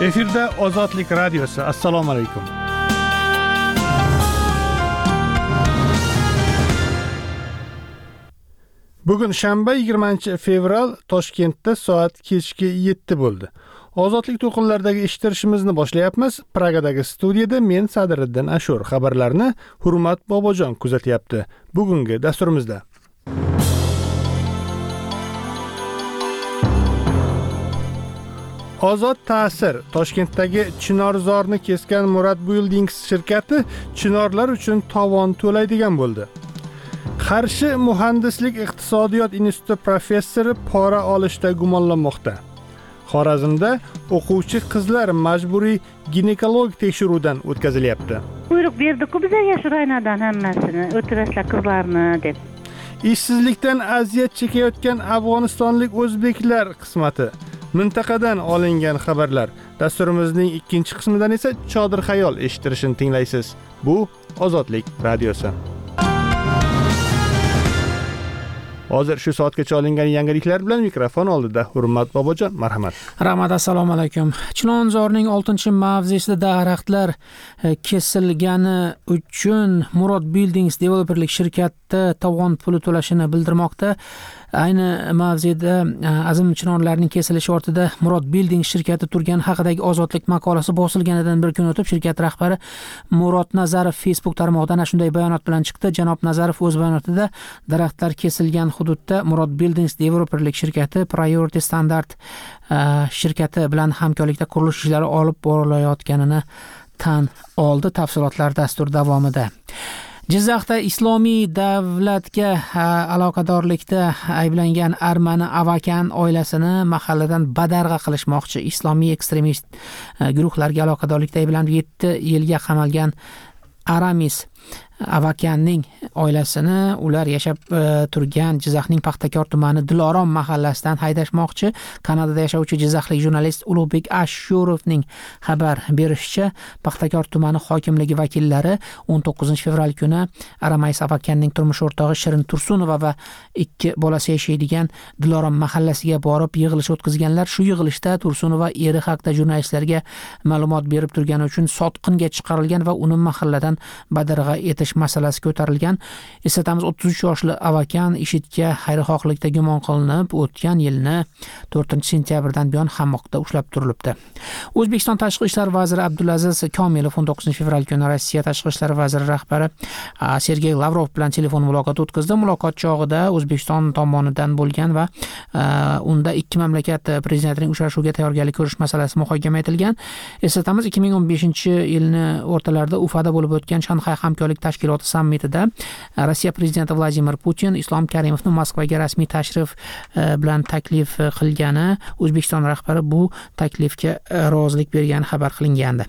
Efirda Ozodlik radiosi. Assalomu alaykum. Bugun shanba 20-fevral Toshkentda soat kechki 7 bo'ldi. Ozodlik to'lqinlaridagi eshittirishimizni boshlayapmiz. Pragadagi studiyada men Sadiriddin Ashur. Xabarlarni Hurmat Bobojon kuzatyapti. Bugungi dasturimizda Ozod ta'sir. Toshkentdagi chinorzorni kesgan Murad Buildings shirkati chinorlar uchun tovon to'laydigan bo'ldi. Qarshi muhandislik iqtisodiyot instituti professori pora olishda gumonlanmoqda. Xorazmda o'quvchi qizlar majburiy ginekolog tekshiruvdan o'tkazilyapti. Buyruq berdi-ku bizga shu raynadan hammasini o'tirasizlar qizlarni deb. Ishsizlikdan aziyat chekayotgan afg'onistonlik o'zbeklar qismati. Mintaqadan olingan xabarlar. Dasturimizning ikkinchi qismidan esa Chodir xayol eshittirishini tinglaysiz. Bu Ozodlik radiosi. Hozir shu soatgacha olingan yangiliklar bilan mikrofon oldida Hurmat Bobojon, marhamat. Rahmat, assalomu alaykum. Chilonzorning 6-mavzesida daraxtlar kesilgani uchun Murad Buildings developerlik shirkati tovon puli to'lashini bildirmoqda. Ayni mavzeda azim chinorlarning kesilishi ortida Murad Buildings shirkati turgani haqidagi Ozodlik maqolasi bosilganidan bir kun o'tib shirkat rahbari Murod Nazarov Facebook tarmog'idan shunday bayonot bilan chiqdi. Janob Nazarov o'z bayonotida daraxtlar kesilgan hududda Murad Buildings developerlik shirkati Priority Standard shirkati bilan hamkorlikda qurilish ishlari olib borilayotganini tan oldi. Tafsilotlar dastur davomida. Jizzaxda islomiy davlatga aloqadorlikda ayblangan Armani Avakan oilasini mahalladan badarg'a qilishmoqchi. Islomiy ekstremist guruhlarga aloqadorlikda ayblanib 7 yilga qamalgan Aramis Avakanning oilasini ular yashab turgan Jizzaxning Paxtakor tumani Dilorom mahallasidan haydashmoqchi. Kanadada yashovchi jizzaxlik jurnalist Ulug'bek Ashurovning xabar berishicha, Paxtakor tumani hokimligi vakillari 19-fevral kuni Aramis Avakanning turmush o'rtog'i Shirin Tursunova va 2 bolasi yashaydigan Dilorom mahallasiga borib yig'ilish o'tkazganlar. Shu yig'ilishda Tursunova eri haqida jurnalistlarga ma'lumot berib turgani uchun sotqinga chiqarilgan va uni mahalladan badarg'a etish masalasi ko'tarilgan. Eslatamiz, 33 yoshli Avakan IShIDga xayrixohlikda gumon qilinib, o'tgan yilni 4-sentyabrdan buyon qamoqda ushlab turilibdi. O'zbekiston Tashqi ishlar vaziri Abdulaziz Komilov 19-fevral kuni Rossiya Tashqi ishlar vaziri rahbari Sergey Lavrov bilan telefon muloqoti o'tkazdi. Muloqot chog'ida O'zbekiston tomonidan bo'lgan va unda ikki mamlakat prezidentining uchrashuvga tayyorgarlik ko'rish masalasi muhokama etilgan. Eslatamiz, 2015-yilni o'rtalarida Ufada bo'lib o'tgan Shanxay hamkorlik tashkiloti sammitida Rossiya prezidenti Vladimir Putin Islom Karimovni Moskvaga rasmiy tashrif bilan taklif qilgani, O'zbekiston rahbari bu taklifga rozilik bergani xabar qilingandi.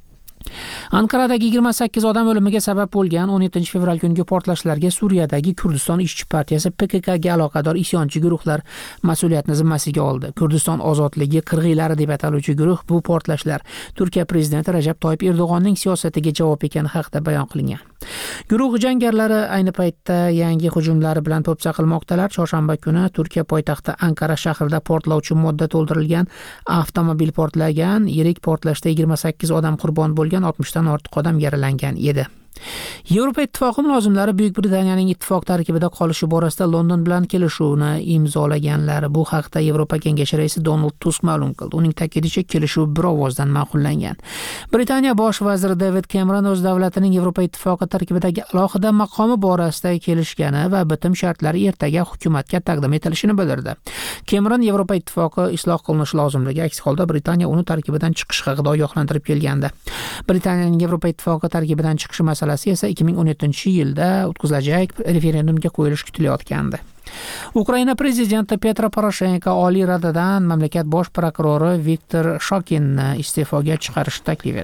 Ankaradagi 28 odam o'limiga sabab bo'lgan 17-fevral kungi portlashlarga Suriyadagi Kurdiston ishchi partiyasi PKKga aloqador isyonchi guruhlar mas'uliyatni zimmasiga oldi. Kurdiston ozodligi qirg'iylari deb ataluvchi guruh bu portlashlar Turkiya prezidenti Rajab Toyyib Erdo'g'onning siyosatiga javob ekani haqida bayon qilingan. Guruh jangarlari ayni paytda yangi hujumlari bilan po'pisa qilmoqdalar. Chorshanba kuni Turkiya poytaxti Ankara shahrida portlovchi modda to'ldirilgan avtomobil portlagan. Yirik portlashda 28 odam qurbon bo'lgan, 60 dan ortiq odam yaralangan edi. Yevropa Ittifoqi mulozimlari Buyuk Britaniyaning ittifoq tarkibida qolishi borasida London bilan kelishuvni imzolaganlari. Bu haqda Yevropa Kengashi raisi Donald Tusk ma'lum qildi. Uning ta'kidlashicha, kelishuv bir ovozdan ma'qullangan. Britaniya bosh vaziri David Cameron o'z davlatining Yevropa Ittifoqi tarkibidagi alohida maqomi borasida kelishgani va bitim shartlari ertaga hukumatga taqdim etilishini bildirdi. Cameron Yevropa Ittifoqi isloh qilinishi lozimligi, aks holda Britaniya uni tarkibidan chiqish haqida ogohlantirib kelgandi. Britaniyaning Yevropa Ittifoqi tarkibidan chiqishi masalasi esa 2017-yilda o'tkazilajak referendumga qo'yilishi kutilayotgandi. Ukraina prezidenti Petro Poroshenko Oliy Radadan mamlakat bosh prokurori Viktor Shokinni iste'foga chiqarishni taklif etdi.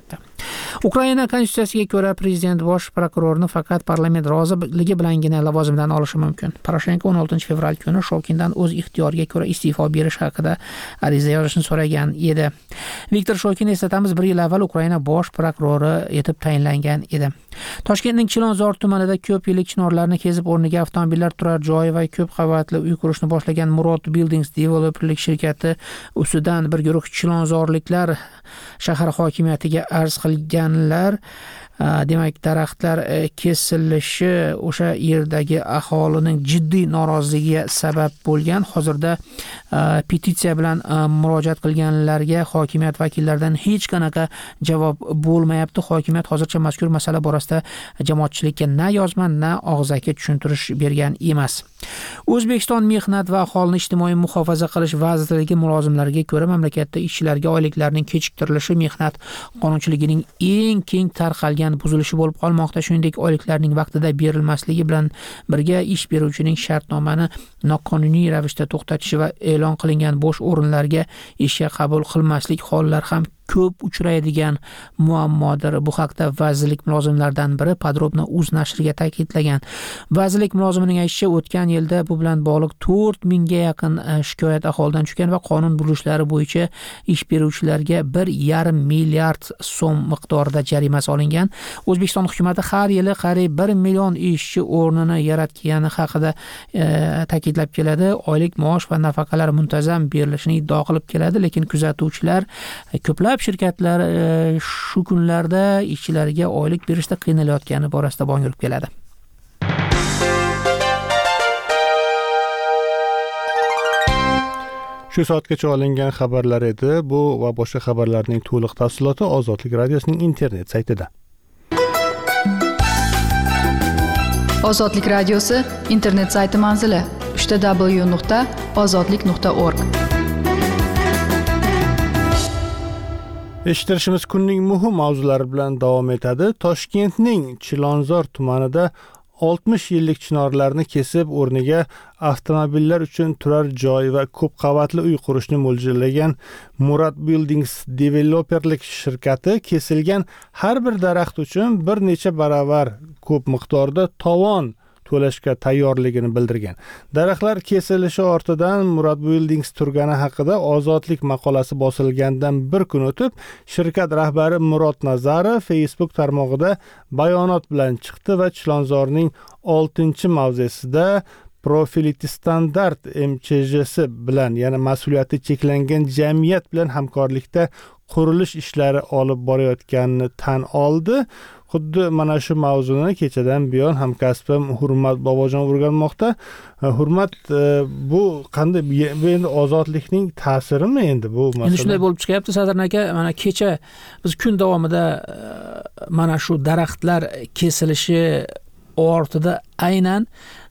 Ukraina konstitutsiyasiga ko'ra prezident bosh prokurorni faqat parlament roziligi bilangina lavozimdan olishi mumkin. Poroshenko 16 fevral kuni Shokindan o'z ixtiyoriga ko'ra iste'fo berish haqida ariza yozishni so'ragan edi. Viktor Shokin, eslatamiz, 1 yil avval Ukraina bosh prokurori etib tayinlangan edi. Toshkentning Chilonzor tumanida ko'p yillik chinorlarni kezib o'rniga avtomobillar turar joyi va ko'p qavatli uy qurishni boshlagan Murod Buildings Developerlik shirkati ustidan bir guruh chilonzorliklar shahar hokimiyatiga arz qilganlar. Demak, daraxtlar kesilishi o'sha yerdagi aholining jiddiy noroziligiga sabab bo'lgan. Hozirda petitsiya bilan murojaat qilganlarga hokimiyat vakillaridan hech qanaqa javob bo'lmayapti. Hokimiyat hozircha mazkur masala borasida jamoatchilikka na yozma, na og'zaki tushuntirish bergan emas. O'zbekiston Mehnat va aholini ijtimoiy muhofaza qilish vazirligi mulozimlariga ko'ra, mamlakatda ishchilarga oyliklarning kechiktirilishi mehnat qonunchiligining eng keng tarqalgan buzilishi bo'lib qolmoqda. Shuningdek, oyliklarning vaqtida berilmasligi bilan birga ish beruvchining shartnomani noqonuniy ravishda to'xtatishi va e'lon qilingan bo'sh o'rinlarga ishga qabul qilmaslik hollari ham ko'p uchraydigan muammodir. Bu haqda vazirlik mulozimlaridan biri Podrobno uz nashriga ta'kidlagan. Vazirlik mulozimining aytishicha, o'tgan yilda bu bilan bog'liq 4000 ga yaqin shikoyat aholidan tushgan va qonun buzishlari bo'yicha ish beruvchilarga 1,5 milliard so'm miqdorida jarima solingan. O'zbekiston hukumatı har yili qariyb 1 million ishchi o'rnini yaratgani haqida ta'kidlab keladi. Oylik maosh va nafaqalar muntazam berilishini iddao qilib keladi, lekin kuzatuvchilar ko'plab shirkatlar shu kunlarda ishchilarga oylik berishda qiynalayotgani borasida bong urib keladi. Shu soatgacha olingan xabarlar edi. Bu va boshqa xabarlarning to'liq tafsiloti Ozodlik radiosining internet saytida. Ozodlik radiosi internet sayti manzili www.ozodlik.org. Eshittirishimiz kunning muhim mavzulari bilan davom etadi. Toshkentning Chilonzor tumanida 60 yillik chinorlarni kesib o'rniga avtomobillar uchun turar joy va ko'p qavatli uy qurishni mo'ljallagan Murod Buildings Developerlik shirkati kesilgan har bir daraxt uchun bir necha baravar ko'p miqdorda tovon to'lashga tayyorligini bildirgan. Daraxtlar kesilishi ortidan Murod Buildings turgani haqida Ozodlik maqolasi bosilgandan bir kun o'tib, shirkat rahbari Murod Nazarov Facebook tarmog'ida bayonot bilan chiqdi va Chilonzorning 6-mavzesida Profility Standard MCJsi bilan, ya'ni mas'uliyati cheklangan jamiyat bilan hamkorlikda qurilish ishlari olib borayotganini tan oldi. Xuddi mana shu mavzuni kechadan buyon hamkasbim Hurmat Bobojon o'rganmoqda. Hurmat, bu qanday, bu endi ozodlikning ta'sirimi endi bu masala? Endi shunday bo'lib chiqyapti, Sadr aka, mana kecha biz kun davomida mana shu daraxtlar kesilishi ortida aynan